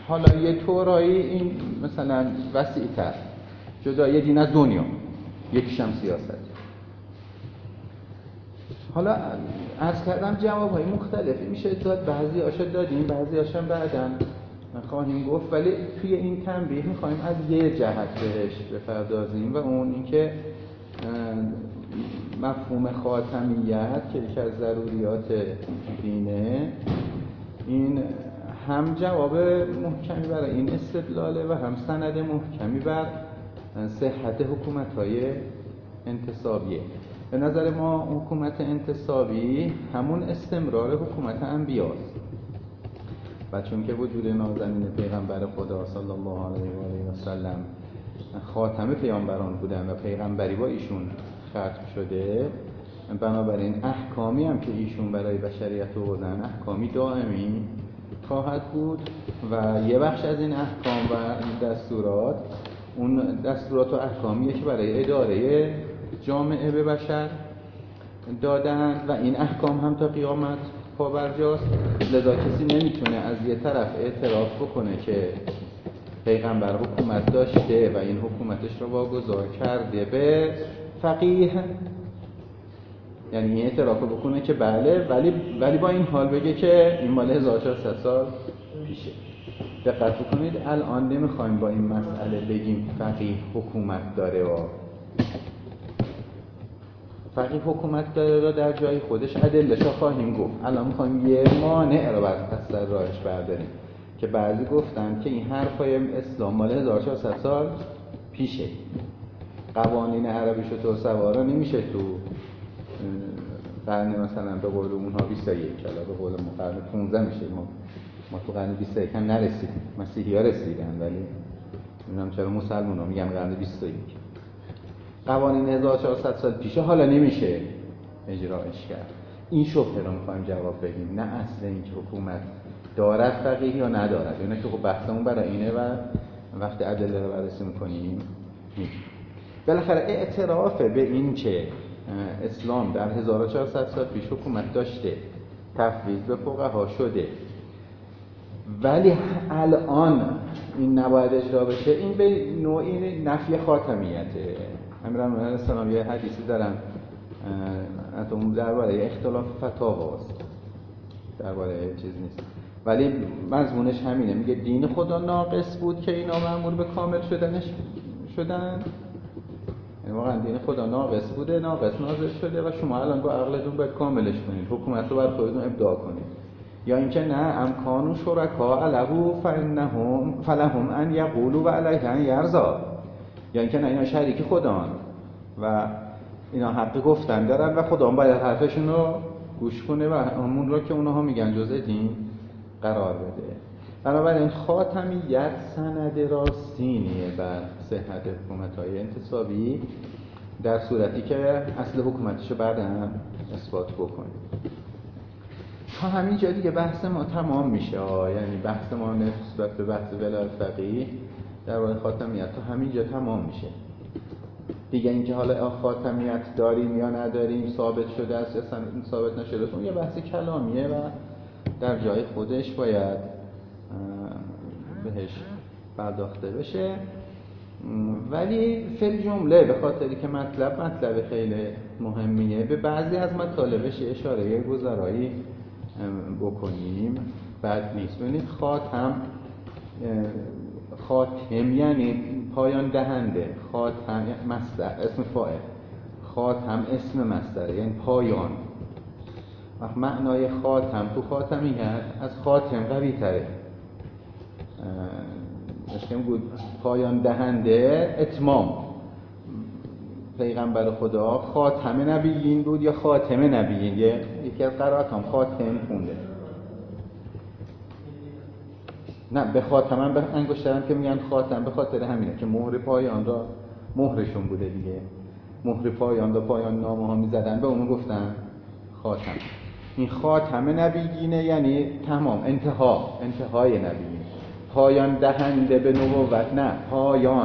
حالا یه طورایی این مثلا وسیع‌تر، جدای دین از دنیا، یکیشم سیاست. حالا عرض کردم جوابهای مختلفی میشه داد، بعضی هاشو دادیم، بعضی هاشم بعداً خواهیم گفت، ولی توی این تنبیه میخوایم از یه جهت بهش بپردازیم و اون اینکه مفهوم خاتمیت که یکی از ضروریات دینه، این هم جواب محکمی برای این استدلاله و هم سند محکمی بر صحت حکومت‌های انتصابیه. به نظر ما حکومت انتصابی همون استمرار حکومت انبیاست و چون که وجود نازنین پیغمبر خدا صلی الله علیه و آله و سلم خاتم پیامبران بودن و پیغمبری با ایشون ختم شده، بنابراین احکامی هم که ایشون برای بشریت آوردن احکامی دائمی خواهد بود و یه بخش از این احکام و دستورات اون دستورات و احکامیه که برای اداره جامعه به بشر دادند و این احکام هم تا قیامت پابرجاست. لذا کسی نمیتونه از یه طرف اعتراف بکنه که پیغمبر حکومت داشته و این حکومتش رو واگذار کرده به فقیه، یعنی اعتراف بکنه که بله، ولی با این حال بگه که این مال 1400 سال پیشه. دقت بکنید، الان نمیخوایم با این مسئله بگیم فقیه حکومت داره و فقیه حکومت داره را در جای خودش ادله‌شو خواهیم گفت. الان میخوایم یه مانع رو پس در راهش برداریم که بعضی گفتن که این حرفای اسلام مال 1400 سال پیشه، قوانین عربیشو تو سوارا نمیشه تو قرن مثلا به قول اونها 21 کلا به قول ما قرن 15 میشه، ما تو قرن 21 هم نرسیدیم، مسیحی ها رسیدن ولی نمیدونم چرا مسلمان ها میگن قرن 21. قوانین 1400 سال پیشه حالا نمیشه اجراش کرد. این شبهه رو میخوایم جواب بدیم، نه اصل این که حکومت دارد فقیه یا ندارد. اینه که خب بحثمون برای اینه و وقتی ادله رو بررسی میکنیم بالاخره اعتراف به این که اسلام در 1400 سال پیش حکومت داشته تفویض به فقها شده ولی الان این نباید اجرا بشه، این به نوعی نفی خاتمیته. امیرالمومنین علیه السلام یه حدیثی دارن درباره اختلاف فتاواست، درباره چیز نیست، ولی مضمونش همینه، میگه دین خدا ناقص بود که اینا مأمور به کامل شدن. یعنی واقعا دین خدا ناقص بوده، ناقص نازل شده و شما الان با عقلتون باید کاملش کنید، حکومت رو بر خودتون ابداع کنید. یا اینکه نه، امکانو شرکا له فلهم ان یقولوا و علیه ان یرضا، یا اینکه نه اینا شریک خدان و اینا حق گفتن دارن و خدا هم باید حرفشون رو گوش کنه و همون رو که اونها میگن جزء دین قرار بده. بنابراین خاتمیت سند راستینیه بر صحت حکومت‌های انتصابی در صورتی که اصل حکومتشو بعداً اثبات بکنیم. تا همین جا دیگه بحث ما تمام میشه، یعنی بحث ما نسبت به بحث ولایت فقیه در واقع خاتمیت تا همین جا تمام میشه دیگه. اینکه حالا خاتمیت داریم یا نداریم، ثابت شده است یا ثابت نشده است، اون یه بحث کلامیه و در جای خودش باید بهش پرداخته بشه. ولی فی جمله به خاطری که مطلب خیلی مهمیه، به بعضی از مطالبش اشاره گذرایی بکنیم بد نیست. ببینید خاتم یعنی پایان دهنده، خاتم مصدر اسم فاعل، خاتم اسم مصدر یعنی پایان. معنای خاتم تو خاتمیت از خاتم قوی تره. مشکل بود پایان دهنده، اتمام. پیغمبر خدا خاتم نبیین بود یا خاتم نبیین، یکی از قرائت هم خاتم خونده. نه، به خاتم به انگشترم که میگن خاتم به خاطر همینه که مهر پایان را مهرشون بوده دیگه، مهر پایان را پایان نامه ها میزدن به اونو گفتن خاتم. این خاتم نبیینه یعنی تمام، انتهای نبیین، پایان دهنده به نبوت، نه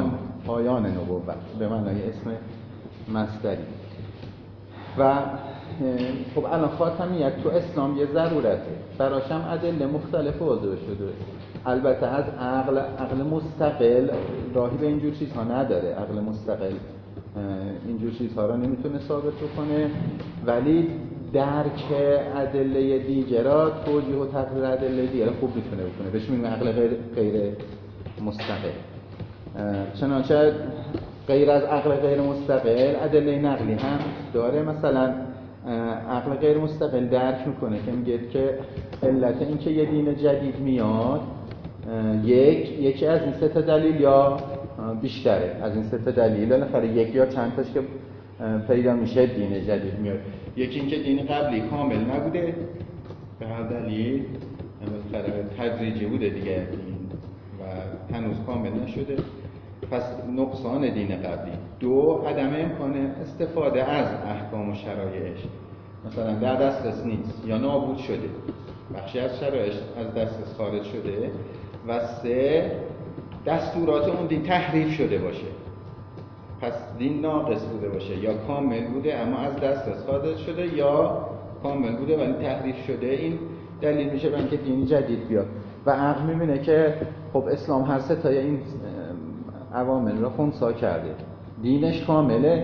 پایان نبوت به معنای اسم مصدری. و خب الان خاتمیت تو اسلام یه ضرورته، براش هم ادله مختلف واضح شده. البته از عقل مستقل راهی به اینجور چیزها نداره، عقل مستقل اینجور چیزها را نمیتونه ثابت بکنه، ولی درک ادله دیگه را، توجیه و تقریر ادله دیگه را خوب میتونه بکنه، بهش میگن عقل غیر مستقل. چنانچه غیر از عقل غیر مستقل ادله نقلی هم داره. مثلا عقل غیر مستقل درک میکنه که میگه که علت این که یه دین جدید میاد یکی از این سه تا دلیل یا بیشتره از این سه تا دلیل، بالاخره یک یا چند تاش که پیدا میشه دین جدید میاد. یکی این که دین قبلی کامل نبوده به هر دلیل، بالاخره تدریجی بوده دیگه دین و هنوز کامل نشده، پس نقصان دین قبلی. دو، عدم امکان استفاده از احکام و شرایعش، مثلا در دسترس نیست یا نابود شده، بخشی از شرایعش از دسترس خارج شده. و سه، دستورات اون دین تحریف شده باشه، پس دین ناقص بوده باشه، یا کامل بوده اما از دسترس خارج شده، یا کامل بوده ولی تحریف شده. این دلیل میشه برای اینکه دینی جدید بیاد. و عقل میبینه که خب اسلام هر سه تای این عوامل را خنثی کرده، دینش کامله،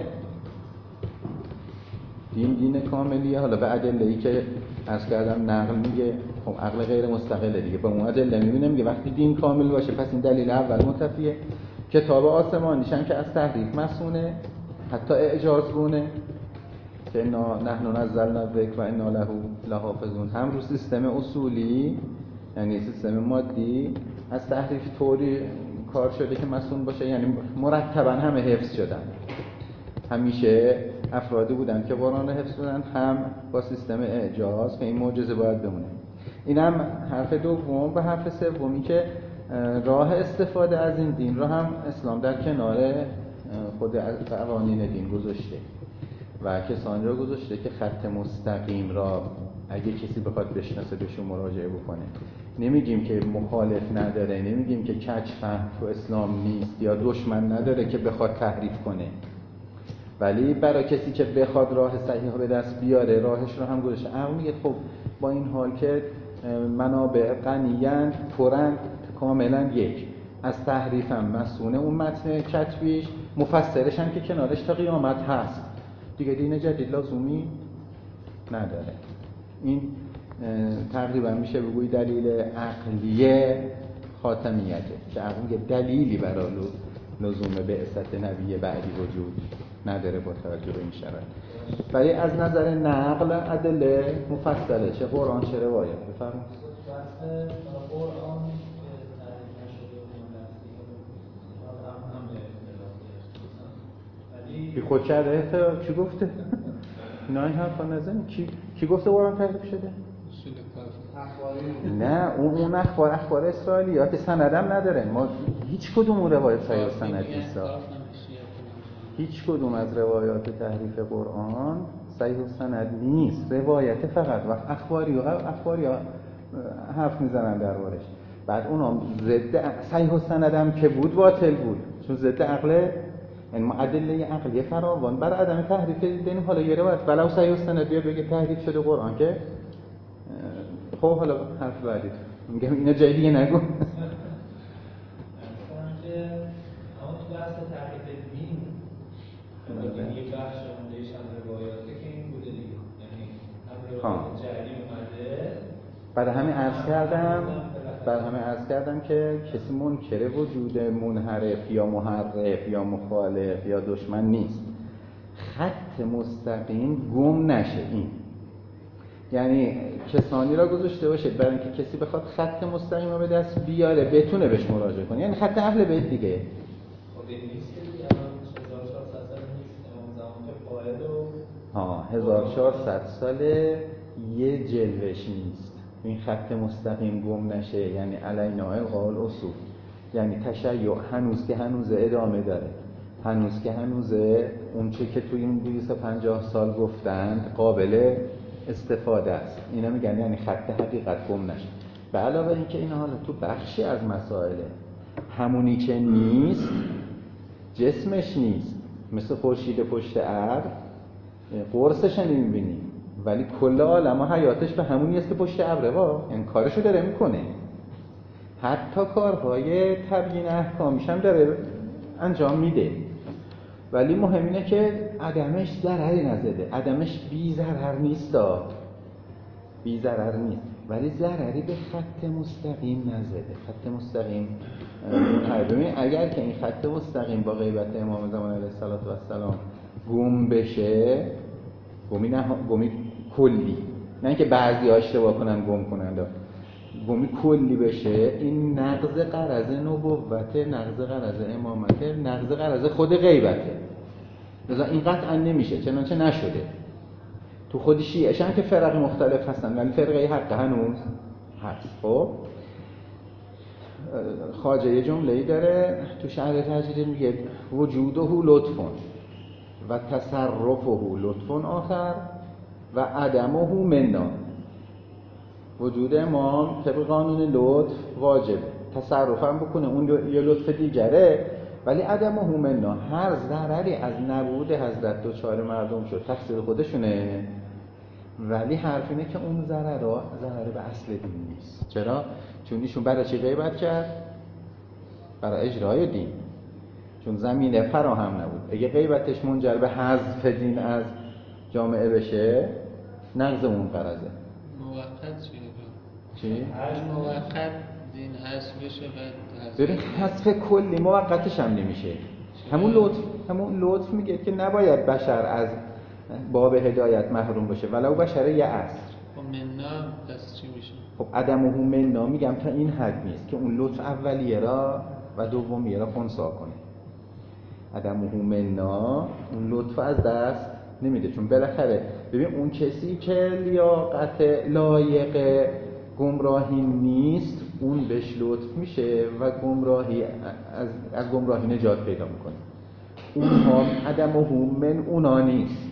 دین کاملیه. حالا به ادله‌ای که عرض کردم نقل میگه، خب عقل غیر مستقله دیگه، با اون ادله میبینه میگه وقتی دین کامل باشه پس این دلیل اول منتفیه. کتاب آسمانیشن که از تحریف مسونه، حتی اعجاز گونه، که نحن نزلنا الذکر و انا له لحافظون، هم رو سیستم اصولی یعنی سیستم مادی از تحریف طوری کار شده که مسئول باشه، یعنی مرتبا همه حفظ شدن، همیشه افرادی بودن که قرآن حفظ بودن، هم با سیستم اعجاز که این معجزه باید بمونه. اینم حرف دوم. و حرف سومی که راه استفاده از این دین را هم اسلام در کنار خود قوانین دین گذاشته و کسانی را گذاشته که خط مستقیم را اگه کسی بخواد بشناسه بهشون مراجعه بکنه. نمیگیم که مخالف نداره، نمیگیم که کج فهم تو اسلام نیست یا دشمن نداره که بخواد تحریف کنه، ولی برای کسی که بخواد راه صحیح به دست بیاره راهش رو هم گذاشته. عقل میگه خب با این حال که منابع غنیان پرند کاملا یک، از تحریفم مسئونه اون متن کتبیش، مفسرش هم که کنارش تا قیامت هست دیگه، دین جدید لازمی نداره. این تقریبا میشه بگوی دلیل عقلیه خاتمیته، که عقل میگه دلیلی برای لزوم بعثت نبی بعدی وجود نداره با توجه به این شرایط. ولی از نظر نقل ادله مفصله، چه قرآن چه روایت. بفرمایید. قرآن تعریف نشده و بی خود کرده تا کی گفته؟ نه این حرفا نزنی. کی گفته قرآن تعریف شده؟ نه اون اخبار اسرائیلیات سندم نداره. ما هیچ کدوم اون روایت صحیح سند نیست. هیچ کدوم از روایات تحریف قرآن صحیح سند نیست، روایت فقط. و اخباری حرف میزنن دربارش، بعد اونم ضد صحیح سندم که بود باطل بود، چون ضد عقل، یعنی ادله عقلی فراوان بر عدم تحریف دین. حالا یه روایت ولو صحیح سند بیاد بگه تحریف شده قرآن، که خب حالا حرف بعدی میگم اینا جای دیگه نگو. مثلا که اما تو بحث تحریف دین یه بخش موندهش هم روایاته که این بوده دیگه، یعنی هم روایات جعلی اومده. برای همه عرض کردم که کسی منکر وجود منحرف یا محرف یا مخالف یا دشمن نیست. خط مستقیم گم نشه، این یعنی کسانی را گذاشته باشه برای اینکه کسی بخواد خط مستقیم رو به دست بیاره بتونه بهش مراجعه کنه، یعنی خط اهل بیت دیگه. خب این نیست که دیگه 1400 سال نیست، امام زمان که قائل و 1400 ساله یه جلوش نیست. این خط مستقیم گم نشه یعنی علینا القول اصول، یعنی تشیع هنوز ادامه داره، هنوز اون چه که توی این 250 سال گفتند قابل استفاده است. اینا میگن یعنی خط حقیقت گم نشه. به علاوه اینکه اینا حالا تو بخشی از مسائله همونی که نیست جسمش نیست، مثل خورشید پشت ابر قرصش نمیبینی، ولی کل عالم و حیاتش به همونی است که پشت ابره یعنی کارشو داره میکنه. حتی کارهای تبیین احکامیش هم داره انجام میده. ولی مهم اینه که عدمش ضرری نزده، عدمش بی ضرر نیست، بی ضرر نیست، ولی ضرری به خط مستقیم نزده. خط مستقیم ببین اگر که این خط مستقیم با غیبت امام زمان علیه السلام گم بشه، گمی کلی، نه اینکه بعضی ها اشتباه کنن گم کنن، گمی کلی بشه، این نقض غرض نبوته، نقض غرض امامته، نقض غرض خود غیبته. لذا این قطعا نمیشه، چنانچه نشده. تو خود شیعه‌ش هم که فرق مختلف هستن ولی فرقه حق هنوز هست. خب خواجه یه جمله‌ای داره تو شرح تجرید میگه وجوده لطفون و تصرفه لطفون آخر و عدمه منا. وجود امام طبق قانون لطف واجب، تصرفم بکنه اون یه لطف دیگره، ولی عدمه منا، هر ضرری از نبود حضرت دوچار مردم شد تقصیر خودشونه، ولی حرف اینه که اون ضرر به اصل دین نیست. چرا؟ چون ایشون برای چی غیبت کرد؟ برای اجرای دین، چون زمینه فراهم نبود. اگه غیبتش منجر به حذف دین از جامعه بشه، نقض اون غرضه. موقت چی؟ موقت دین حذف بشه بعد ببین حذف کلی موقتش هم نمیشه. همون لطف میگه که نباید بشر از باب هدایت محروم بشه ولو بشر یه عصر. خب منا پس چی میشه؟ خب عدمه منا میگم تا این حد نیست که اون لطف اولیه را و دومیه را خنثی کنه. عدمه منا اون لطف از دست نمیده، چون بالاخره ببین اون کسی که لیاقت لایق گمراهی نیست اون بهش لطف میشه و گمراهی از گمراهی نجات پیدا میکنه. اونها عدمه من اونا نیست.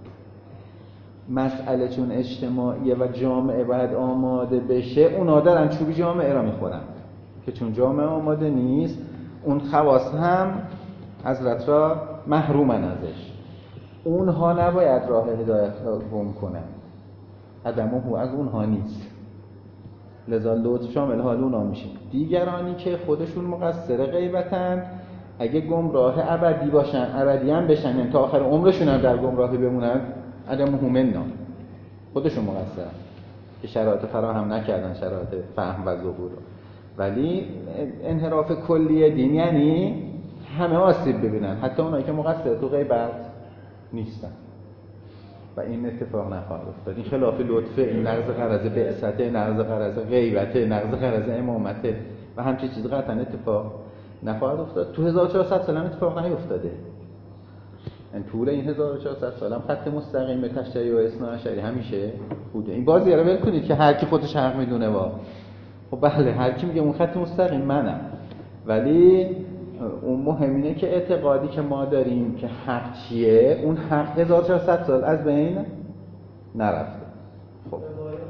مسئله چون اجتماعیه و جامعه باید آماده بشه، اونا دارن چوبی جامعه را میخورن که چون جامعه آماده نیست اون خواص هم حضرت را محرومن ازش. اونها نباید راه هدایت را گم کنن، عدمه از اونها نیست، لذا لطف شامل حال اونا میشه. دیگرانی که خودشون مقصر غیبتن اگه گمراه ابدی باشن، ابدی هم بشن، یعنی تا آخر عمرشون هم در گمراهی بمونن، عدمه منا، خودشون مقصرن که شرایط فراهم نکردن، شرایط فهم و ظهور. ولی انحراف کلی دین یعنی همه آسیب ببینن، حتی اونایی که مقصر تو غیبت نیستن، و این اتفاق نخواهد افتاد. این خلاف لطفه، این نقض غرض بعثته، نقض غرض غیبته، نقض غرض امامته و همچین چیز قطعا اتفاق نخواهد افتاد. تو 1400 سال هم اتفاق نیفتاده. این طول این 1400 سال هم خط مستقیم به تشیع و اثناعشری همیشه بوده. این بازی رو ول کنید که هر کی خودش حق میدونه. خب بله، هر کی میگه اون خط مستقیم منم، ولی اون مهم اینه که اعتقادی که ما داریم که حق چیه، اون حق 1400 سال از بین نرفته. خب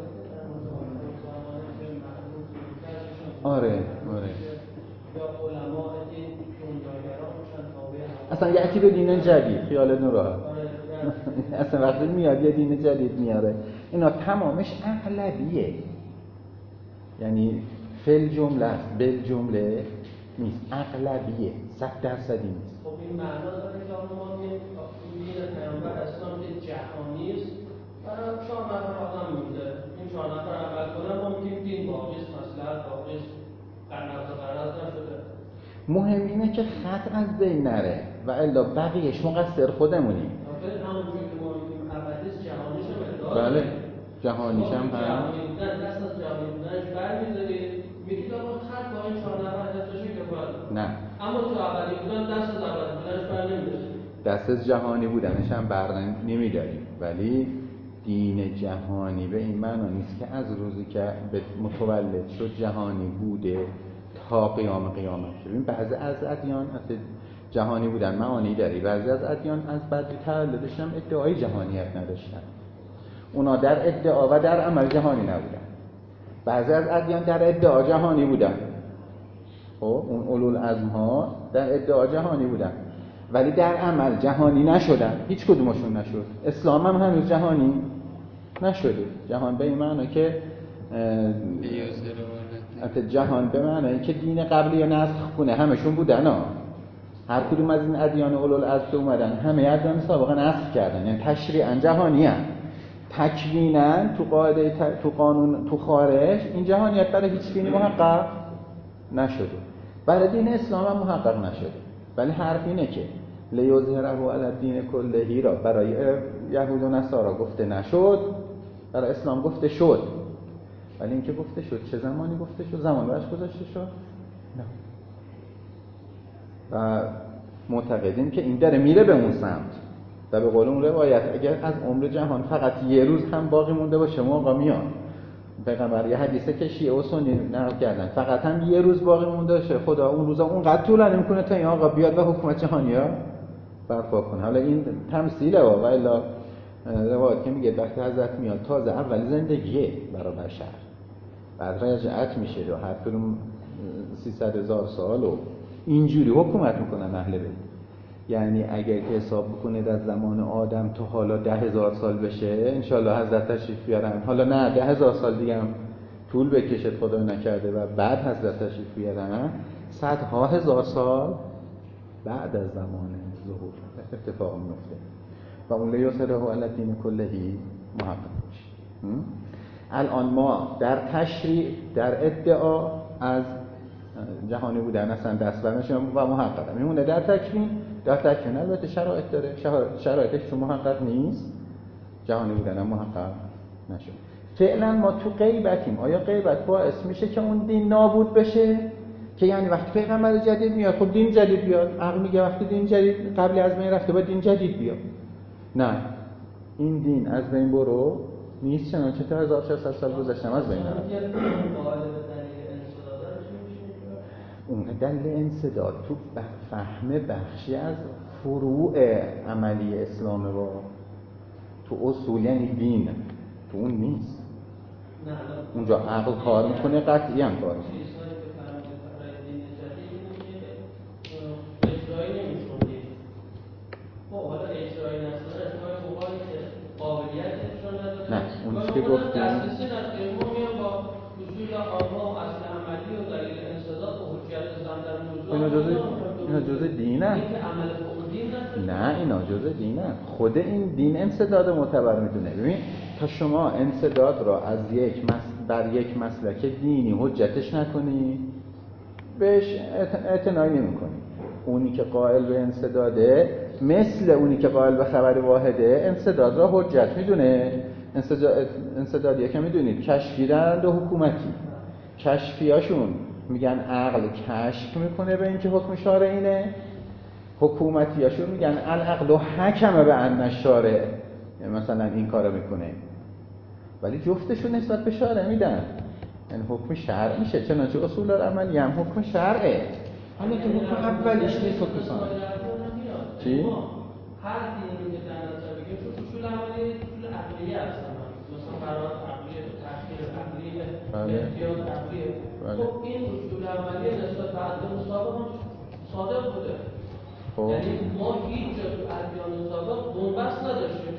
آره اصلا یکی به دین جدید، خیالت راحت. اصلا وقتی میاد یه دین جدید میاره، اینا تمامش اغلبیه، یعنی فل جمله است، بل جمله نیست، اغلبیه، 100% نیست. خب این معنا داره که ما میگیم دین پیامبر اسلام که جهانی است، برای 4 نفر آدم مونده، این 4 نفر عمل کنن ما میگیم دین باقی است، مصلحت باقی است، قرض نشده. مهم اینه که خط از بین نره و الا بقیه‌اش مقصر خودمونیم. همونجوری که ما میگیم ابدی است، جهانیش هم ادعا. بله جهانیش هم جهانی بودن، دست از جهانی بودنش برمی‌دارید، میگید آقا خط با این 4 نفر حفظشه کفایت. نه، اما تو ابدی بودن دست از ابدی بودنش برنمی‌دارید. دست از جهانی بودنش هم بر نمی‌داریم، ولی دین جهانی به این معنا نیست که از روزی که متولد شد جهانی بوده تا قیامت. ببین بعضی از ادیان اصلا جهانی بودن معانی داری، بعضی از ادیان از بعد تولدش هم ادعای جهانیت نداشتن، اونا در ادعا و در عمل جهانی نبودن. بعضی از ادیان در ادعا جهانی بودن، خب اون اولوالعزم ها در ادعا جهانی بودن ولی در عمل جهانی نشدن، هیچ کدومشون نشد. اسلام هم هنوز جهانی نشده. جهان به این معنی که جهان به معنی که دین قبلی نسخ کنه، همشون بودن هر کدوم از این ادیان اولوالعزم اومدن، همه ادیان سابقا نسخ کردن، یعنی تشریعاً جهانی‌ان. تکویناً تو قاعده تو قانون تو خارج این جهانیت برای هیچ دینی محقق نشده، برای دین اسلام هم محقق نشده. ولی حرف اینه که لیظهره علی الدین کله را برای یهود و نصارا گفته نشد، برای اسلام گفته شد. ولی اینکه گفته شد چه زمانی گفته شد؟ زمان براش گذاشته شد؟ نه. و معتقدیم که این داره میره به اون سمت و به قول اون روایت اگر از عمر جهان فقط یه روز هم باقی مونده باشه موقع میاد. پیغمبر یه حدیثه که شیعه و سنی نقل کردن، فقط هم یه روز باقی مونده باشه خدا اون روزا اونقدر طولانی میکنه تا این آقا بیاد و حکومت جهانی‌ها برپا کنه. حالا این تمثیله و الا روایت که میگه وقتی حضرت میاد تازه اول زندگیه برای بشر، بعد رجعت میشه و هر کدوم 300,000 سال و اینجوری حکومت میکنن اهل بیت. یعنی اگر که حساب بکنید از زمان آدم تا حالا 10,000 سال بشه انشالله حضرت تشریف بیارن، حالا نه 10,000 سال دیگه هم طول بکشه خدا نکرده و بعد حضرت تشریف بیارن، صدها هزار سال بعد از زمان ظهور اتفاق میفته و اون لیظهره علی الدین کله محقق میشه. الان ما در تشریع در ادعا از جهانی بودن اصلا دست برنشون و محقق میمونه. در تکوین البته شرایط داره، شرایطش چون محقق نیست جهانی بودن هم محقق نشد. فعلا ما تو غیبتیم. آیا غیبت باعث میشه که اون دین نابود بشه؟ که یعنی وقتی پیغمبر جدید میاد خب دین جدید بیاد، عقل میگه وقتی دین جدید قبلی از بین رفته باید دین جدید بیاد. نه، این دین از بین برو نیست، چنانچه تا 1400 سال گذشتم از بین رفت. اون دلیل انسداد تو فهم بخشی از فروع عملی اسلام با تو اصول یعنی دین تو اون نیست. اونجا عقل کار میکنه، قطعی هم کار میکنه. نه اون چی که گفتیم اصول آنها و اصل عملی و دلیل انصداد و حجیت زن در موضوع اینا جزء دینه. نه اینا جزء دینه. خود این دین انصداد معتبر میدونه. ببین تا شما انصداد را از بر یک مسلک دینی حجتش نکنی بهش اعتنایی نمی‌کنی. اونی که قائل به انصداده مثل اونی که قائل به خبر واحده انصداد را حجت میدونه. انصدادیه که میدونید کشفیدند و حکومتی. کشفیاشون میگن عقل کشف میکنه به اینکه حکم شارع اینه، حکومتیاشون میگن العقل حکم به ان شارع، یعنی مثلا این کارو میکنه. ولی جفتشون نسبت به شارع میدن، یعنی حکم شرع میشه. چنانچه اصول عملی هم حکم شرعه. حالا تو حکم اولیش نیست حکم ثانی. چی؟ هر دینی که در نظر بگیریم چون اصول عملی اصول عقلیه هستن، مثلا قرار عقلیه، تخییر عقلیه، احتیاط عقلیه. خب این اصول عملی نسبت به ادیان سابق هم صادق بوده. یعنی ما هیچ جا تو ادیان سابق بنبست نداشتیم.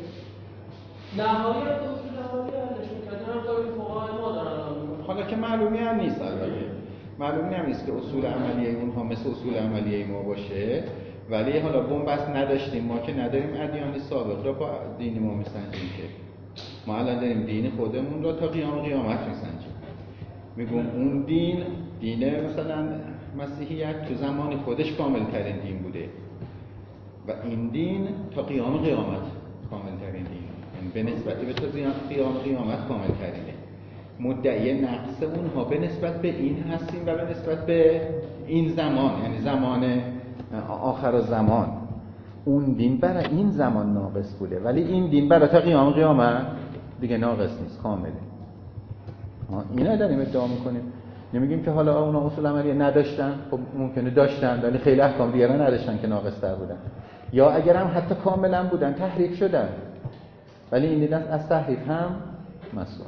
نهایت اصول عملی حلش میکردیم، هم کاری که فقهای ما دارن الان میکنن. حالا که معلومی هم نیست، البته معلومی هم نیست که اصول عملیه اونها مثل اصول عملیه ما باشه، ولی حالا بنبست نداشتیم. ما که نداریم ادیان سابق را با دین ما میسنجیم، که ما الان داریم دین خودمون را تا قیامت میسنجیم. میگم اون دین مثلا مسیحیت تو زمان خودش کامل ترین دین بوده و این دین تا قیامت کامل ترین دین، یعنی به نسبت به تا قیامت کامل ترینه. مدعی نقص اونها به نسبت به این هستیم و به نسبت به این زمان، یعنی زمان آخر الزمان. اون دین برای این زمان ناقص بوده ولی این دین برای تا قیامت دیگه ناقص نیست، کامله. اینا داریم ادعا میکنیم. نمیگیم که حالا اونا اصول عملی نداشتن، خب ممکنه داشتن ولی خیلی احکام دیگه نداشتن که ناقص تر بودن، یا اگر هم حتی کاملا بودن تحریف شدن، ولی این دین از تحریف هم مسئول.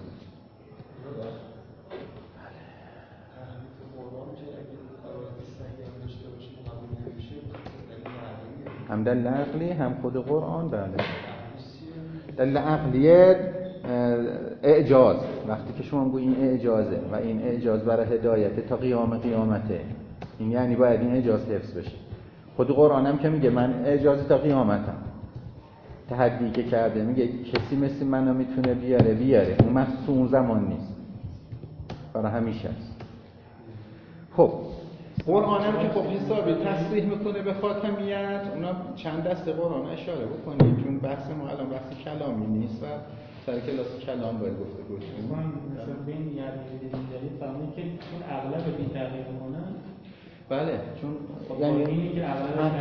هم دلیل عقلی هم خود قرآن. بله دلیل عقلیه اعجاز، وقتی که شما میگویید این اعجازه و این اعجاز برای هدایت تا قیام قیامته، این یعنی باید این اعجاز حفظ بشه. خود قرآن هم که میگه من اعجازی تا قیامتم، تحدی که کرده میگه کسی مثل منو میتونه بیاره، اون مخصوص اون زمان نیست، برای همیشه است. خب قرآن هم که خب حسابی تصریح میکنه به خاتمیت، اونا چند دسته قرآن اشاره بکنید چون بحث ما الان بحث کلامی نیست و سر کلاس کلام باید گفته بود. مثلا بین یادگیری جدید فهمید که چون اغلب دین تغییر میکنن. بله چون خب یعنی دینی که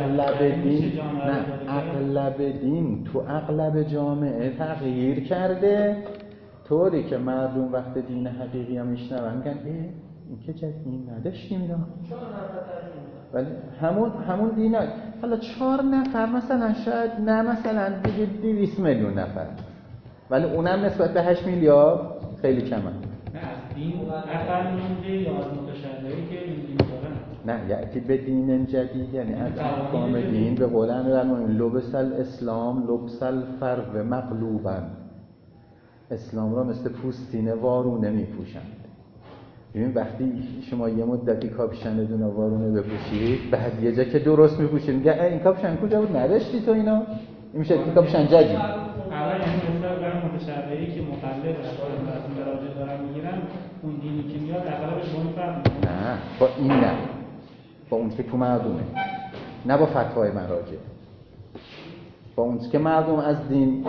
اغلب دین تو اغلب جامعه تغییر کرده، طوری که مردم وقت دین حقیقی هم میشنون میگن این که جدید نداشتیم اینا. ولی همون دین حالا 4 نفر مثلا شاید نه مثلا بگید 200 میلیون نفر، ولی اونم نسبت به 8 میلیارد خیلی کمه. نه از دین نفر میونده یا از متشابهی که این دین دارن. نه یعنی به دین جدید، یعنی از احکام دین به قول امیرالمومنین لبس الاسلام لبس الفرو مقلوبا، اسلام را مثل پوستین وارونه میپوشند. ببین وقتی شما یه مدتی کاپشن وارونه بپوشید، بعد یه جا که درست میپوشید میگه این کاپشن کجا بود نداشتی تو اینو؟ این میشه کاپشن جدید. اول یعنی مثلا برای متشابهی که مقلد از مراجع دارن میگیرن، اون دینی که میاد اغلبش با این فرق میکنه. نه با این نه، با اون که تو مردمه، نه با فتوای مراجع، با اون که مردم از دین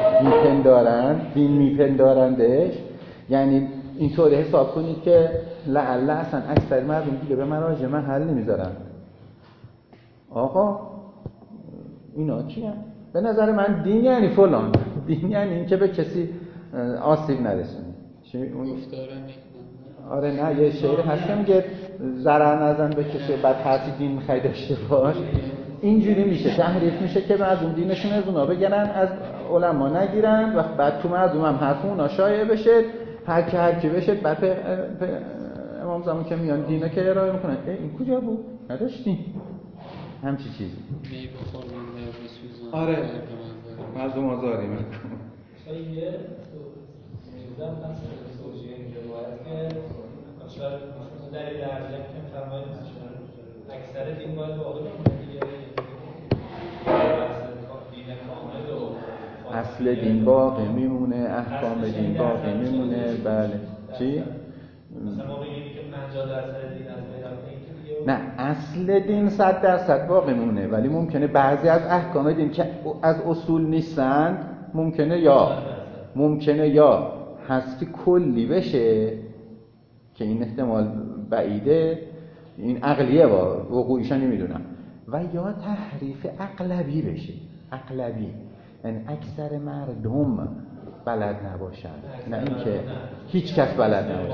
میپندارندش. یعنی اینطوری حساب کنید که لعل اصلا اکثر مردم دیگه به مراجع محل نمیذارن. آقا اینا کیه؟ به نظر من دین یعنی فلان، دین یعنی این که به کسی آسیب نرسونی. آره نه یه شعر هست که میگه ضرر نزن به کسی بعد هرچی دین میخوای داشته باش. اینجوری میشه تحریف میشه که مردم دینشون از اونا بگیرن، از علما نگیرن و بعد تو مردم هم حرف اونا شایع بشه، هر کی بشه. بعد امام زمان که میان دینه که ارائه میکنن این کجا بود؟ نداشتیم همچی چیزی. آره مردم آزاری میکنن. یه چیزم هست توجیه این روایت که شاید دلیل ارجح که فرمایید اکثر دین باید باقی بمونه دیگه، دین کامل و اصل دین باقی میمونه، احکام دین باقی میمونه. بله چی؟ مثلا ما بگیم که 50% دین از بین رفته این که نه اصل دین 100% باقی میمونه، ولی ممکنه بعضی از احکام دین که از اصول نیستند ممکنه یا حذف کلی بشه که این احتمال بعیده، این عقلیه با وقوعیشو نمیدونم، و یا تحریف عقلبی بشه. عقلبی یعنی اکثر مردم بلد نباشن، نه اینکه هیچ کس بلد نباشه.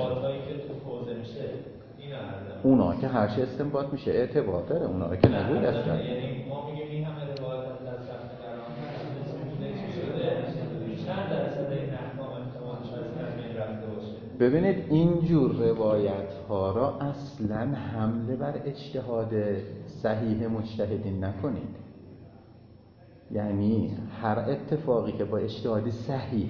اونا که هر چی استنباط میشه اعتبار داره، اونا که نگوید اصلا. یعنی ما میگیم این همه روایت از دست رفتگران هست، چند درصد این احکام احتمالش از بین رفته باشه؟ ببینید اینجور روایت ها را اصلا حمله بر اجتهاد صحیح مجتهدین نکنید. یعنی هر اتفاقی که با اجتهاد صحیح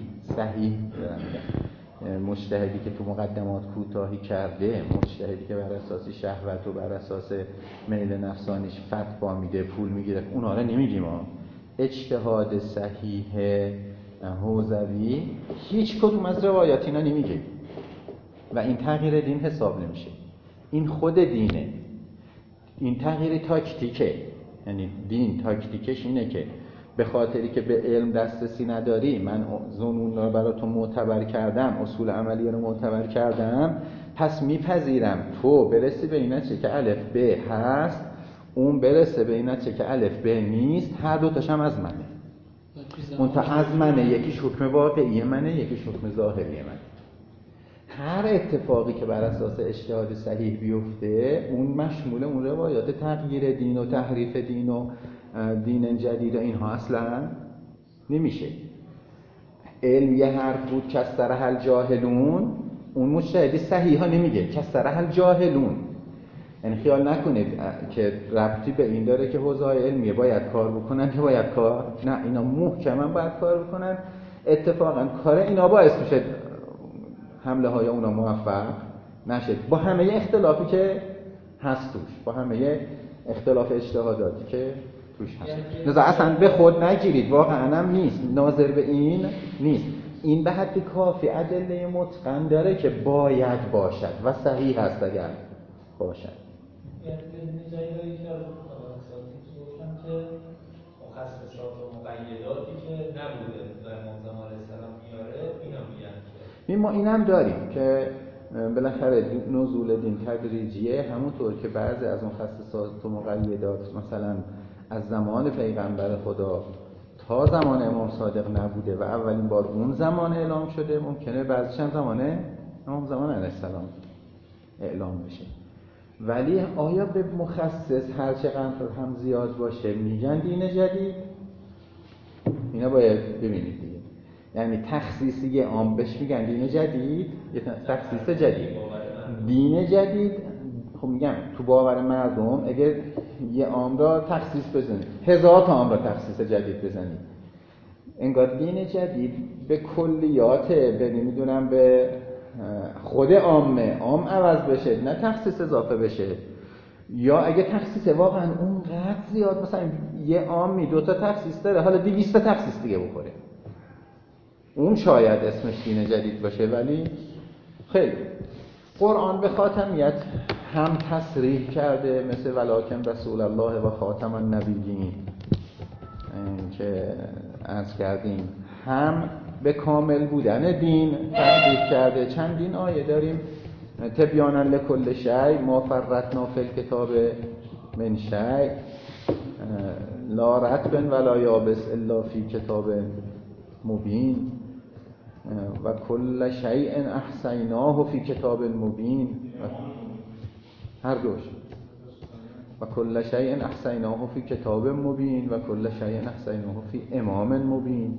مجتهدی که تو مقدمات کوتاهی کرده، مجتهدی که بر اساس شهوت و بر اساس میل نفسانیش فتوا میده، پول میگیره، اونا رو نمیگیم ما. اجتهاد صحیح حوزوی هیچ کدوم از روایات اینا نمیگه و این تغییر دین حساب نمیشه. این خود دینه، این تغییر تاکتیکه. یعنی دین تاکتیکش اینه که به خاطری که به علم دسترسی نداری، من ظنون رو براتون معتبر کردم، اصول عملی رو معتبر کردم، پس میپذیرم تو برسی به این نتیجه که الف ب هست، اون برسه به این نتیجه که الف ب نیست، هر دو تاشم از منه. اون تا از منه، یکیش حکم واقعی منه، یکیش حکم ظاهری منه. هر اتفاقی که بر اساس اجتهاد صحیح بیفته، اون مشمول اون روایات تغییر دین و تحریف دین و دین جدید و اینها اصلا نمیشه. علم یه حرف بود که کسرح الجاهلون، اون مجتهدی صحیح ها نمیگه کسرح الجاهلون. یعنی خیال نکنید که ربطی به این داره که حوزه‌های علمیه باید کار بکنن که باید کار، نه، اینا محکما باید کار بکنن. اتفاقا کار اینا باعث میشه حمله های اونا موفق نشه، با همه اختلافی که هست توش، با همه اختلاف اجتهاداتی که توش هست. لذا اصلا به خود نگیرید، واقعا هم نیست، ناظر به این نیست. این به حد کافی ادله متقن داره که باید باشد و صحیح هست اگر باشد. یعنی جایی که از مخصصاتی گفتم که مخصصات و مقیداتی که نبوده و امام زمان علیه السلام میاره اینا میگن ما اینم داریم که بالاخره نزول دین تدریجیه، همونطور که بعضی از مخصصات و مقیدات مثلا از زمان پیغمبر خدا تا زمان امام صادق نبوده و اولین بار اون زمان اعلام شده، ممکنه بعضیش هم زمان امام زمان علیه السلام اعلام بشه. ولی آیا به مخصص هر چقدر هم زیاد باشه میگن دین جدید؟ اینا باید ببینید دیگه. یعنی تخصیصی عام بهش میگن دین جدید، یه تخصیص جدید. دین جدید خب میگم تو باور مردم اگه یه عام را تخصیص بزنید، 1000 تا عام را تخصیص جدید بزنید، انگار دین جدید به کلیات، به نمیدونم به خود عام عوض بشه، نه تخصیص اضافه بشه. یا اگه تخصیص واقعا اونقدر زیاد، مثلا یه عامی 2 تا تخصیص داره، حالا 200 تا تخصیص دیگه بخوره، اون شاید اسمش دین جدید باشه. ولی خیلی قرآن به خاتمیت هم تصریح کرده، مثل ولکن رسول الله و خاتم النبیین که عرض کردیم، هم به کامل بودن دین تصریح کرده. چندین آیه داریم تبیانا لکل شیء ما فرطنا فی الکتاب من شیء لا رطب ولا یابس الا فی کتاب مبین و کل شیء احصیناه فی کتاب مبین، هر دوش، و کل شیء احصیناه فی کتاب مبین و کل شیء احصیناه فی امام مبین.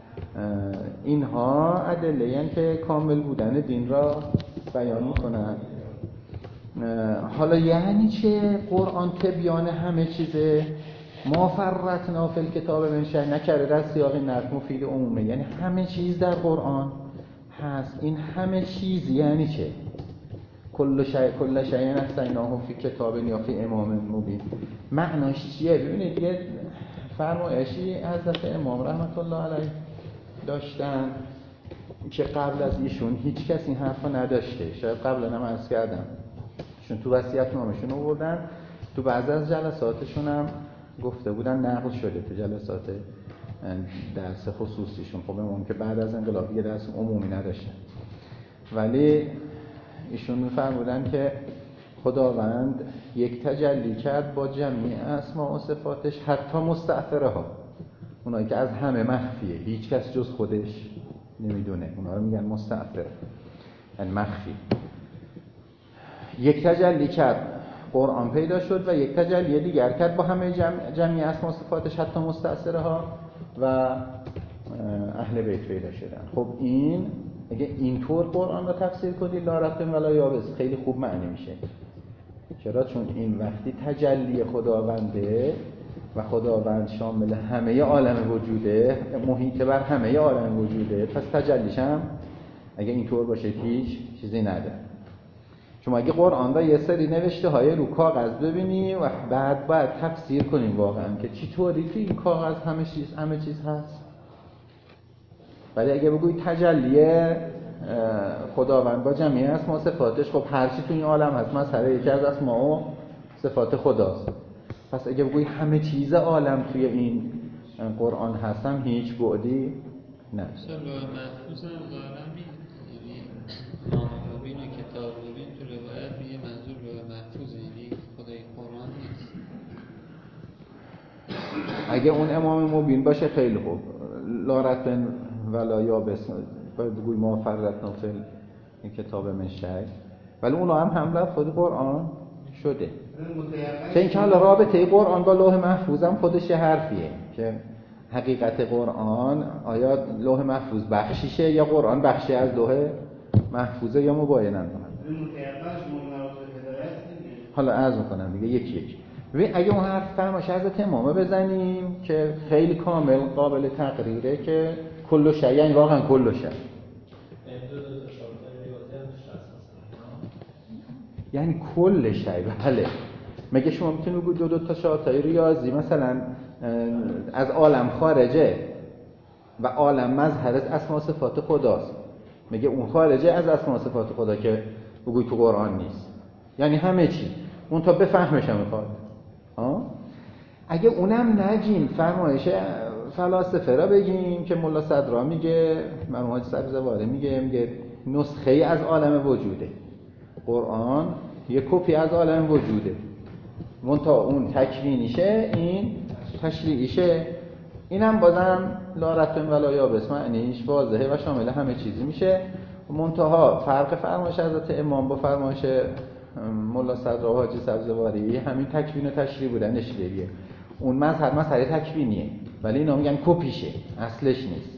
اینها ادله ان که کامل بودن دین را بیان میکنن. حالا یعنی چه قرآن تبیان همه چیزه؟ ما فرطنا فی الکتاب من شیء نکرده در سیاق نفی مفید عمومه، یعنی همه چیز در قرآن هست. این همه چیز یعنی چه؟ کل شیء احصیناه فی کتاب یا فی امام مبین، معناش چیه؟ ببینید یه فرمایشی حضرت امام رحمت الله علیه داشتن که قبل از ایشون هیچ کس این حرفا نداشته. شاید قبلا هم عرض کردم، چون تو وصیت‌نامه‌شون آوردن، تو بعضی از جلساتشون هم گفته بودن، نقل شده تو جلسات درس خصوصیشون. خب امام که بعد از انقلاب دیگه درس عمومی نداشتن، ولی ایشون می‌فرمودن که خداوند یک تجلی کرد با جمعی اسما و صفاتش، حتی مستأثره ها، اونایی که از همه مخفیه، هیچ کس جز خودش نمیدونه، اونا رو میگن مستأثر، یعنی مخفی. یک تجلی کرد، قرآن پیدا شد، و یک تجلی دیگر کرد با همه جمعی اسما و صفاتش، حتی مستأثره ها و اهل بیت پیدا شدن. خب این اگه اینطور قرآن رو تفسیر کنی لا رطب ولا یابس، خیلی خوب معنی میشه. چرا؟ چون این وقتی تجلی خداونده و خداوند شامل همه عالم وجوده، محیط بر همه عالم وجوده، پس تجلیش هم اگه اینطور باشه هیچ چیزی نداره. شما اگه قرآن را یه سری نوشته های رو کاغذ ببینی و بعد باید تفسیر کنیم واقعا که چی طوری توی این کاغذ همه چیز هست. ولی اگه بگوی تجلی خداوند با جمعی اسما و صفاتش، خب هر چی توی این عالم هست مثلا یکی از اسما و صفات خداست. پس اگه بگوی همه چیز عالم توی این قرآن هستم، هیچ بعدی نداره. لوح محفوظ هم ظاهرا یعنی امام مبین و کتاب مبین تو روایت میگه منظور لوح محفوظ، یعنی خدای قرآن نیست. اگه اون امام مبین باشه خیلی خوب، لا رطب ولا یابس، باید بگوی ما فرطنا فی الکتاب من شیء، ولی اونا هم حمله خود قرآن شده. چه اینکه حالا رابطه قرآن با لوح محفوظ هم خودش حرفیه که حقیقت قرآن آیا لوح محفوظ بخشیشه یا قرآن بخشی از لوح محفوظه یا مباینن با هم. حالا عرض میکنم دیگه یکی ببین، اگه اون حرف فرماشه حضرت امامه بزنیم که خیلی کامل قابل تقریره که کل شیء یعنی واقعا کل شیء، یعنی کل شیء. بله مگه شما میتونید بگید دو تا شرطای ریاضی مثلا از عالم خارجه و عالم مظهر اسما و صفات خداست، مگه اون خارجه از اسما و صفات خدا که بگوی تو قرآن نیست؟ یعنی همه چی اون تا بفهمش هم میخواد. اگه اونم نگیم فرمایش فلاسفه را بگیم که ملا صدرا میگه، مرحوم حاجی سبزواری میگه نسخه ای از عالم وجوده، قرآن یه کپی از عالم وجوده، منتها اون تکوینیشه این تشریعیشه. اینم بازم لا رطب ولا یابس، معنیش واضحه و شامل همه چیزی میشه. منتها فرق فرمایش حضرت امام با فرمایش ملا صدرا و حاجی سبزواری همین تکوین و تشریع بودنش دیگه. اون مظهر تکوینیه ولی اینا میگن کپیشه، اصلش نیست.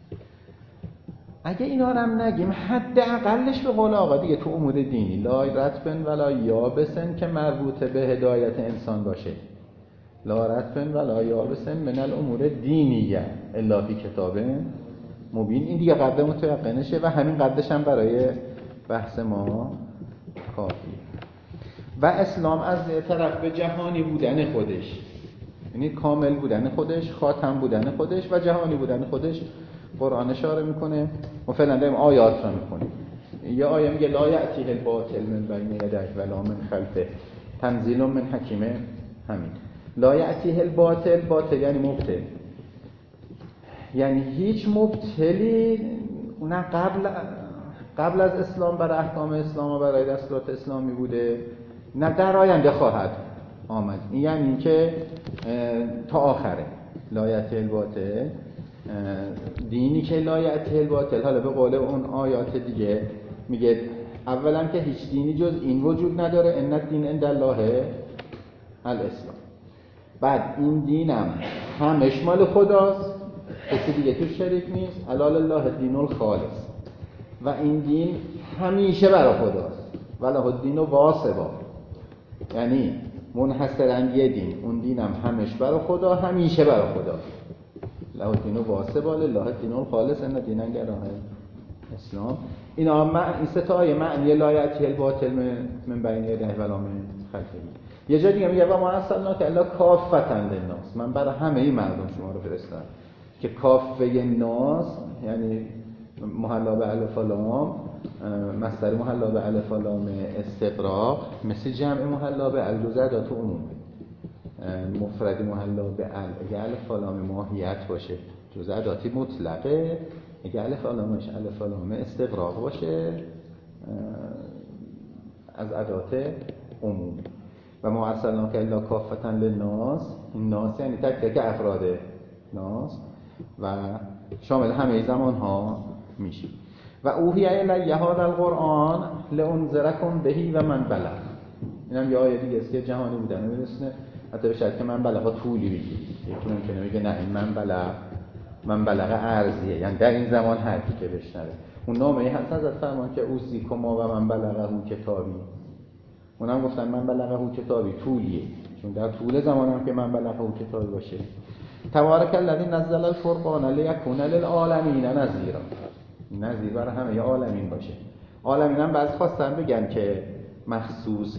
اگه اینا رو هم نگیم حداقلش به قول آقا دیگه تو امور دینی لا رطب ولا یابسن که مربوط به هدایت انسان باشه، لا رطب ولا یابسن من الامور دینیه الا فی کتاب مبین. این دیگه قدر متوقعنشه و همین قدرش هم برای بحث ما کافیه. و اسلام از طرف به جهانی بودن خودش، یعنی کامل بودن خودش، خاتم بودن خودش و جهانی بودن خودش قرآن اشاره میکنه. ما فعلا داریم آیات را میکنیم. یه آیه میگه لا یأتیه الباطل من بین یدیه ولا من خلفه تنزیل من حکیم حمید. لا یأتیه الباطل، باطل یعنی مبطل، یعنی هیچ مبتلی نه قبل از اسلام برای احکام اسلام و برای دستورات اسلامی بوده نه در آینده خواهد آمد. این یعنی که تا آخره لا یأتیه الباطل، دینی که لا یأتیه الباطل. حالا به قول اون آیات دیگه میگه اولا که هیچ دینی جز این وجود نداره، ان الدین عند الله الاسلام. بعد این دینم همش مال خداست، کسی دیگه توش شریک نیست، الا لله الدین الخالص. و این دین همیشه برای خداست، وله الدین واصبا، یعنی منحصراً یه دین، اون دینم همش برای خدا، همیشه برای خدا. له الدین واصبا لله الدین الخالص ان الدین عند الله اسلام. این سه تا آیه معنی لا یأتیه الباطل من بین یدیه ولا من خلفه. یه جا دیگه میگه و ما ارسلناک الا کافة للناس، من برای همه این مردم شما رو فرستادم. که کافه ناس یعنی محلا به الف و لام، مصدر محلا به الف و لام استغراق، مثل جمع محلا به ال جزء ادات عمومه. مفرد محلا به ال اگه الف و لام ماهیت باشه جزء اداتی مطلقه، اگه الف و لامش الف و لام استغراق باشه از ادات عموم. و ما ارسلناک الا کافة للناس، این ناس یعنی تک تک افراد ناس و شامل همه زمان ها میشه. و اوحی الی هذا القرآن لانذرکم بهی و من بلغ. اینم یه آیه دیگه است که جهانی بودن میرسونه، حتی به شرط که من بلغ طولی بگیرید. یکی ممکنه بگه نه این من بلغ ارضیه، یعنی در این زمان هر کی که بشنوه. اون نامه هست حضرت فرمان که اوصیکما و من بلغه کتابی، اونم گفتن من بلغه کتابی طولیه، چون در طول زمانم که من بلغه کتابی باشه. تبارک الذی نزل الفرقان لیکون للعالمین نذیرا، نذیر برای همه عالمین باشه. عالمین هم بعضی خواستن بگن که مخصوص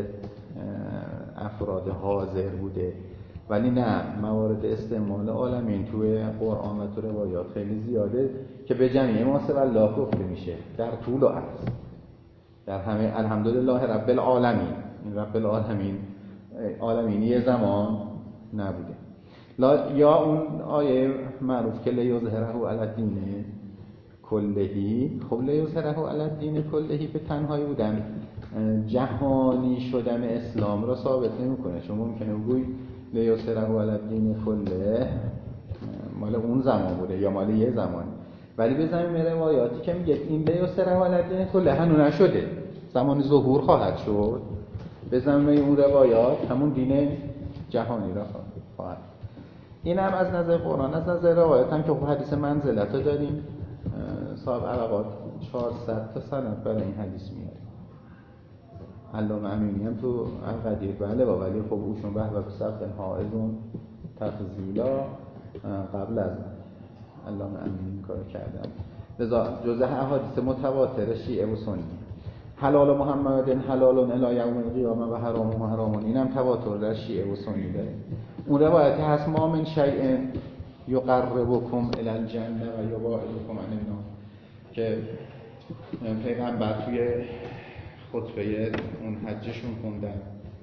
افراد حاضر بوده، ولی نه، موارد استعمال عالمین توی قرآن و تو روایات خیلی زیاده که به جمعی ما سوى الله گفته میشه در طول و عرض، در همه. الحمدلله رب العالمین، این رب العالمین عالمینی یه زمان نبوده. یا اون آیه معروف که لیظهره علی الدین کلهی. خب لیظهره علی الدین کلهی به تنهایی بودن جهانی شدن اسلام را ثابت نمیکنه. شما ممکنه بگوی لیظهره علی الدین کله مال اون زمان بوده یا مال یه زمانی، ولی به زمین روایاتی که میگه این لیظهره علی الدین کله هنوز نشده، زمان ظهور خواهد شد، به زمین اون روایات همون دین جهانی را خواهد. این هم از نظر قرآن. از نظر روایت هم که خب حدیث منزلت رو داریم، صاحب علاقات 400 تا سند برای این حدیث میاره. علامه امینی هم تو القدیر بله با، ولی خب اوشون به سبت حائزون تفضیلا قبل از علامه امینی این کارو کردن. لذا جزء احادیث متواتر شیعه و سنی حلال محمد حلال الی یوم القیامه و حرام حرام، اینم تواتر در شیعه و سنی داره. اون روایتی هست ما من شیء یقربکم الی الجنه و یبعدکم عن النار، که پیغمبر توی خطبه اون حجشون خوندن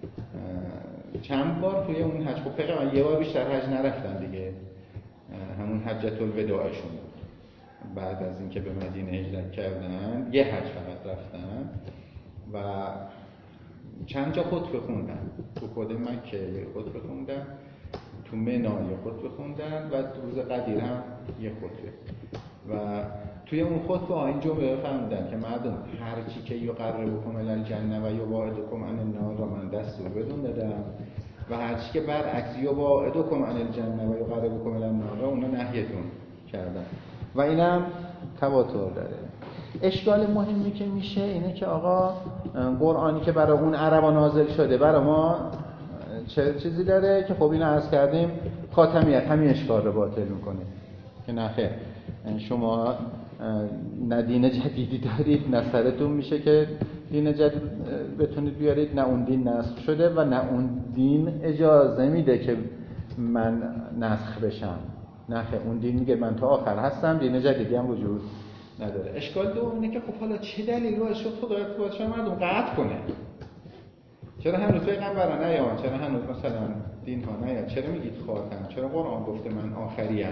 چند بار توی اون حج. خب پیغمبر یه بار بیشتر حج نرفتن دیگه، همون حجۃ الوداعشون بود بعد از اینکه به مدینه هجرت کردن، یه حج فقط رفتن و چند جا خطبه خوندن. تو خود مکه یه خطبه خوندن، تو منی یه خطبه خوندن و روز قدیر هم یه خطبه. و توی اون خطبه ها این جمله فرمودن که مردم هر چی که یقربکم الی الجنه و یبعدکم عن النار را من دستور بدون دادم و هر چی که برعکس یبعدکم عن الجنه و یقربکم الی النار را اونا نهیتون کردن. و اینم تواتر داره. اشکال مهمی که میشه اینه که آقا قرآنی که برای اون عربا نازل شده برای ما چه چیزی داره که خب اینو عرض کردیم خاتمیت همین اشکال رو باطل میکنه که نه خیر، شما نه دین جدیدی دارید، نه سرتون میشه که دین جدید بتونید بیارید، نه اون دین نسخ شده و نه اون دین اجازه میده که من نسخ بشم. نه خیر، اون دین میگه من تا آخر هستم، دین جدیدی هم وجود نداره. اشکال دوم اینه که خب حالا چه دلیلی باعث شد خدا باید مردم قطع کنه؟ چرا هنوز پیغمبران نیامد؟ چرا هنوز مثلا دین ها نیامد؟ چرا میگید خاتم؟ چرا قرآن گفته من آخریم؟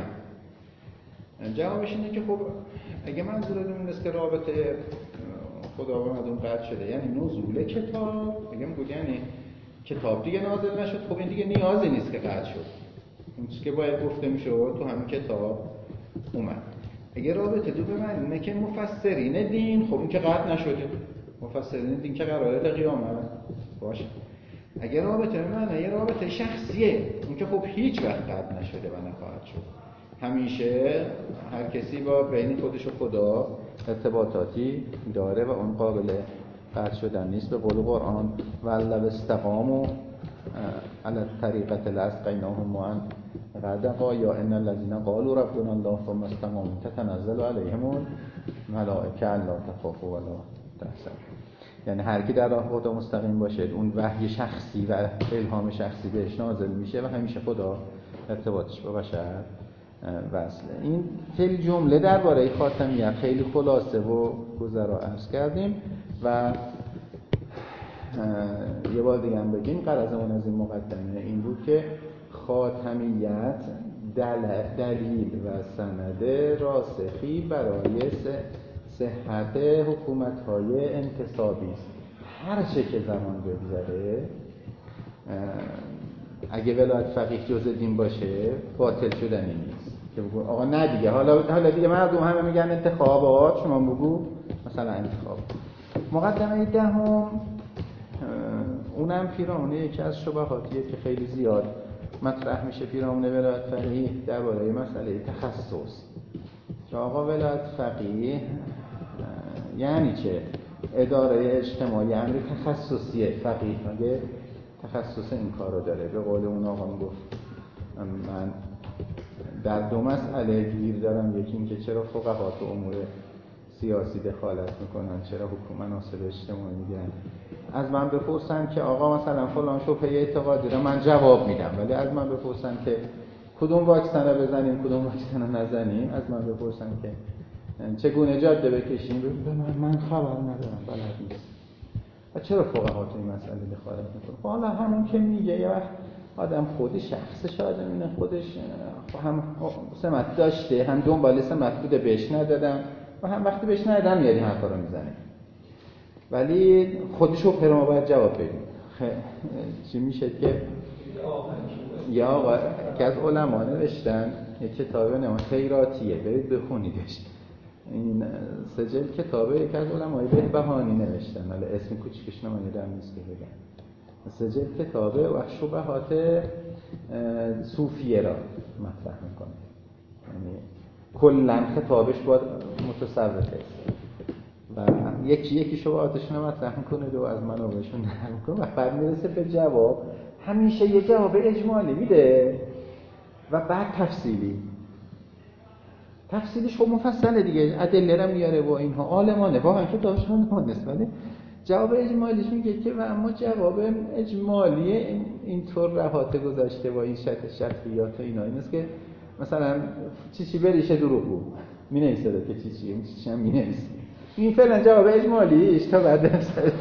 جوابش اینه که خب اگه منظورتون این است که رابطه خدا و مردم قطع شده یعنی نزول کتاب، اگه میگید یعنی کتاب دیگه نازل نشد، خب این دیگه نیازی نیست که قطع شد، اون چیزی که باید گفته میشد تو همین کتاب اومد. اگه رابطه تو به من اینه که مفسرین دین، خب این که قطع نشده، مفسرین دین که قراره تا قیامت باشه. اگه رابطه به من یه رابطه شخصیه، اون که خب هیچ وقت قطع نشده و نخواهد شد. همیشه هر کسی با بین خودش و خدا ارتباطاتی داره و اون قابل قطع شدن نیست. به قول قرآن ولو استقاموا علی الطریقة لاسقیناهم ماء غدقا یا ان الذین قالوا ربنا الله ثم استقاموا تتنزل علیهم الملائکه الا تخافوا ولا تحزنوا. یعنی هر کی در راه خدا مستقیم باشه اون وحی شخصی و الهام شخصی بهش نازل میشه و همیشه خدا ارتباطش با بشر وصله. این خیلی جمله درباره خاتمیت خیلی خلاصه و گذرا عرض کردیم و یه بار دیگه هم بگیم غرضمون از این مقدمه این بود که خاتمیت دلیل و سند راسخی برای صحت حکومت‌های انتصابی است. هر چه که زمان بگذره اگه ولایت فقیه جزء دین باشه باطل شدنی نیست که بگو آقا نه دیگه حالا دیگه مردم همه میگن انتخابات، شما بگو مثلا انتخاب. مقدمه دهم اونم پیرامون یکی از شبهاتیه که خیلی زیاد مطرح میشه پیرامون ولایت فقیه درباره مسئله تخصص. که آقا ولایت فقیه یعنی چه؟ اداره اجتماعی امر تخصصیه. فقیه مگه تخصص این کار رو داره؟ به قول اون آقا میگفت من در دو مسئله گیر دارم، یکی این که چرا فقها تو امور سیاسی دخالت میکنن، چرا حکومت مناصب اجتماعی میگیرن. از من بپرسن که آقا مثلا فلان شبهه اعتقادی رو من جواب میدم، ولی از من بپرسن که کدوم واکسن رو بزنیم کدوم واکسن رو نزنیم، از من بپرسن که چگونه جاده بکشیم، من خبر ندارم، بلد نیست. و چرا فقها تو این مسئله دخالت میکنه؟ حالا همون که میگه یه وقت آدم خودی شخصش آدم اینه خودش هم سمت داشته هم دنبال سمت بوده بهش ندادم و هم وقتی بهش ندادم یعنی حرفا رو میزنه، ولی خودشو پرما باید جواب بدیم. چی میشه که یا آقا که از علما نوشتن یه کتابه نام خیراتیه، برید بخونیدش. این سجل کتابه یکی از علمای بهبهانی نوشتن، حالا اسم کوچیکش نمانی یادم نیست که بگم. سجل کتابه و شبهات صوفیه را مطرح میکنه، یعنی کلا خطابش باید متصرفه و یکی شبهاتشون رو مطرح میکنه و از منابعشون نقل میکنه و بعد میرسه به جواب. همیشه یه جواب اجمالی میده و بعد تفصیلش خب مفصله دیگه، ادله رو میاره و اینها، عالمانه واقعا که داشتن مهندس. ولی جواب اجمالیش میگه که و اما جواب اجمالی اینطور رهاته گذاشته با این شطحیات و اینا، این است که مثلا چی بریشه دروغگو مینویسه که چی اون چیزی هم مینویسه. این فعلا جواب اجمالیش تا بعد تفصیلیش.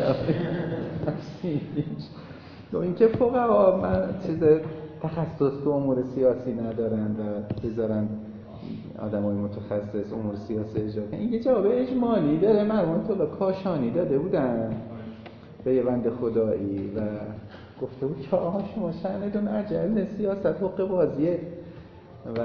تو اینکه فقها من چیز تخصص تو امور سیاسی ندارن و بذارن آدمای متخصص امور سیاسی اجرا کنن، این یه جواب اجمالی داره. مرحوم طلا کاشانی داده بودن به یه بنده خدایی و گفته بود که آقا شما شأنتون عجل سیاست حق بازیه و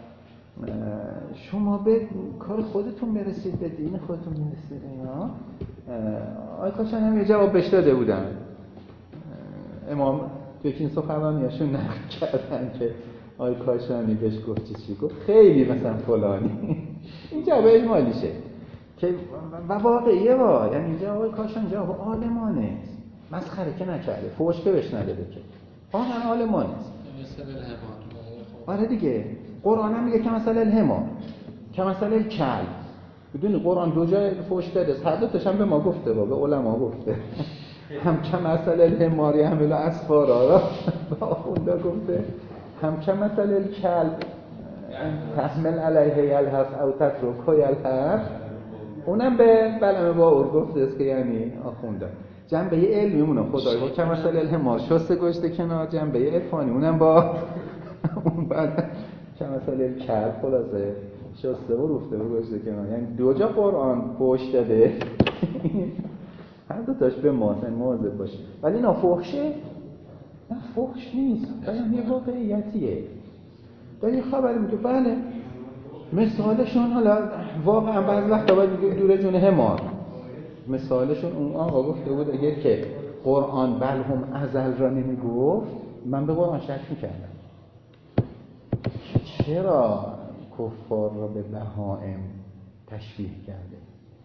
شما به کار خودتون برسید، به دین خودتون برسید. اینا آقای کاشانی هم یه جواب بهش داده بودن. امام توی این سخنرانیاشون نقل کردن که آقای کاشانی بهش گفت چی گفت، خیلی مثلا فلانی. این جواب اجمالیشه که و واقعیه یعنی اینجا آقای کاشانی جواب عالمانه، مسخره که نکرده، فوش که بهش نداده که واقعا عالمانه. مثل الهمان. آره دیگه، قرآن هم میگه که مثلا الهمان که مثلا الکلب. بدون قرآن دو جای فوش داده، هر دو تاش هم به ما گفته، به علما گفته. هم که مثلا الهماری حمل اسفارا را با خونده گفته، هم که مثلا الکلب تحمل علیه یلهف او تترکه یلهف، اونم به بلمه با اور گفته است که یعنی آخونده. جنبه علمی مونه خدای با که مثلا الهمار شسته گشته کنار، جنبه عرفانی اونم با اون بعد که مثلا الکلب خلاصه شسته و رفته و گشته کنار. یعنی دو جا قرآن پشت داده، هر دو تاش به مواظب باشه. ولی اینا فحشه؟ نه فحش نیست، بیان یه واقعیتیه. داری خبر میگه بله مثالشون، حالا واقعا بعضی وقتا باید میگه دور جون حمار. مثالشون اون آقا گفته بود اگر که قرآن بلهم ازل را نمیگفت من به قرآن شک میکردم. چرا کفار را به بهائم تشبیه کرده؟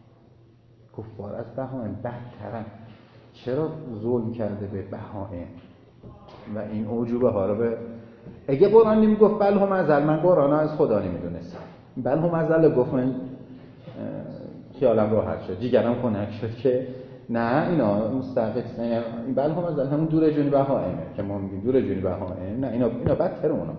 کفار از بهائم بدترن. چرا ظلم کرده به بهائم و این اوجوبه ها رو به اگه قرآن نمیگفت بلهم ازل، من قرآن از خدا نمیدونستم. بلهم ازل گفت من خیالم راحت شد، جیگرم خنک شد که نه اینا مستقل نه، این بلهم ازل همون دور جونی بهائمه که ما میگیم دور جونی بهائم، نه اینا بدتر اونا.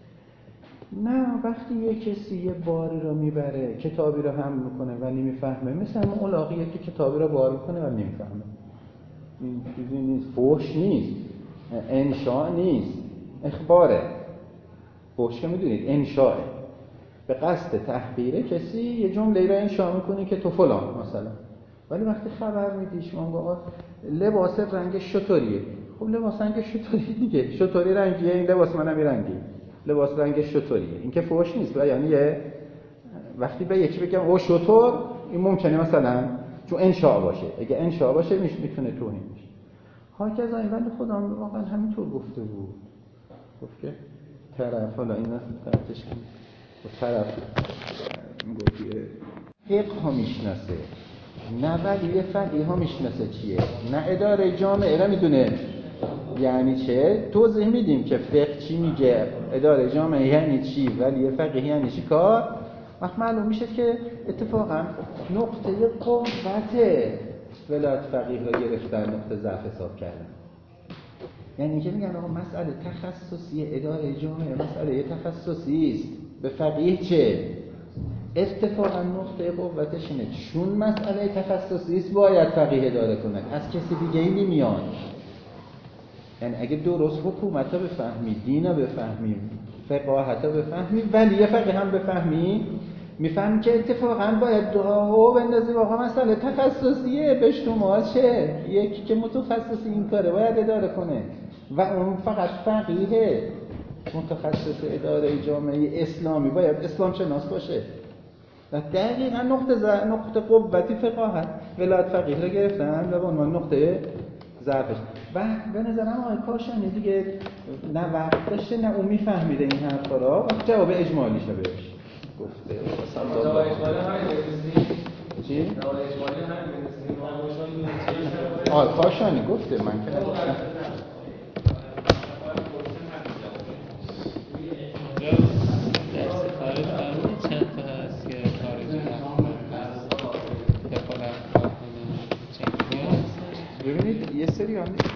نه وقتی یه کسی یه باری رو میبره کتابی رو حمل میکنه و نمیفهمه، مثل همون الاغیه که کتابی رو بار میکنه و نمیفهمه، این چیزی نیست، فحش نیست، انشاء نیست، اخباره. فحش که میدونید انشاءه، به قصد تحقیر کسی یه جمله را انشاء میکنی که تو فلان مثلا، ولی وقتی خبر میدی شما آقا لباس رنگ شطوریه، خب لباس رنگ شطوری دیگه، شطوری رنگیه، این لباس منم رنگی، لباس رنگ شطوریه، این که فحش نیست. یعنی وقتی به یکی بگم او شطور، این ممکنه مثلا چون انشاء باشه، اگه انشاء باشه میتونه توهین بشه. هاکذا این بنده خدا واقعا همینطور گفته بود، گفت که طرف حالا اینا تحتش طرف میگفت فقه ها میشناسه، نه ولی فقیه ها میشناسه چیه، نه اداره جامعه را میدونه یعنی چه. توضیح میدیم که فقه چی میگه، اداره جامعه یعنی چی، ولی فقیه یعنی چی کار. وقت معلوم میشه که اتفاقا نقطه قوت ولایت فقیه را گرفتن، نقطه ضعف حساب کردن. یعنی اینکه میگن آقا مسئله تخصصی اداره جامعه مسئله تخصصی است، به فقیه چه؟ اتفاقا نقطه قوتش اینه چون مسئله تخصصی است باید فقیه اداره کنن، از کسی دیگه ای نمیان. یعنی اگه درست حکومت ها بفهمی، دین ها بفهمی، فقاهت ها بفهمی، ولی یه فقیه هم بفهمی، میفهمی که اتفاقا باید دعا بندازی آقا مسئله تخصصیه، به شما چه؟ یکی که متخصصی این کاره باید اداره کنه و اون فقط فقیه متخصص اداره جامعه اسلامی باید اسلام شناس باشه. و دقیقا نقطه قوتی فقاهت ولایت فقیه رو گرفتن و به عنوان نقطه ضعفش. و به نظرم آقای کاشانی دیگه نه وقت داشته نه اون میفهمیده این حرفا را، جواب اجمالیشو بهش گفته. جواب اجمالی همین بزنید چی؟ جواب اجمالی همین بزنید. آقای کاشانی گفته، من که نگفتم. در سفارش فرمودید چند تا هست؟ ایران نیست.